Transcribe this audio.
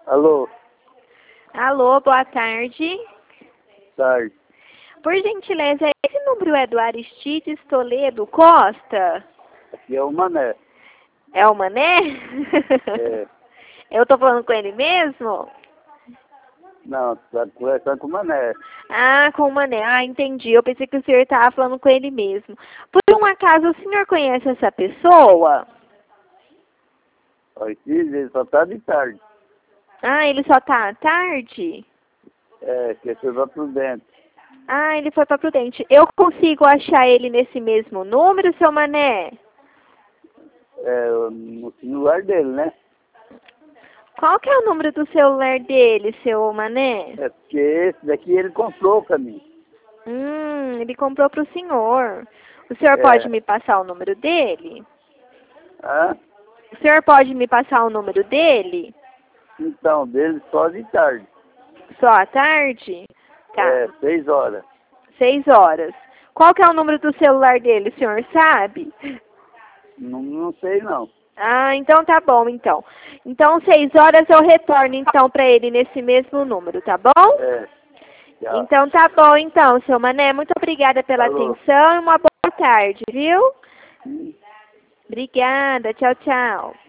Alô, Alô, boa tarde. tarde. Por gentileza, esse número é do Aristides Toledo Costa? Aqui é o Mané. É o Mané? É. Eu tô falando com ele mesmo? Não, tá conversando com o Mané. Ah, com o Mané. Ah, entendi. Eu pensei que o senhor estava falando com ele mesmo. Por um acaso, o senhor conhece essa pessoa? O Aristides, ele só tá de tarde. Ah, ele só tá à tarde? É, que você vai pro dentro. Ah, ele foi para Prudente. Eu consigo achar ele nesse mesmo número, seu Mané? É, no celular dele, né? Qual que é o número do celular dele, seu Mané? É porque esse daqui ele comprou pra mim. Ele comprou para o senhor. O senhor pode É. me passar o número dele? Ah, O senhor pode me passar o número dele? então, dele só de tarde. Só à tarde? Tá. É, 6 horas. 6 horas. Qual que é o número do celular dele, o senhor sabe? Não sei não. Ah, então tá bom, então. Então, 6 horas eu retorno, então, para ele nesse mesmo número, tá bom? É, já. Então tá bom, então, seu Mané. Muito obrigada pela Alô. atenção e uma boa tarde, viu? Hum. Obrigada. Tchau, tchau.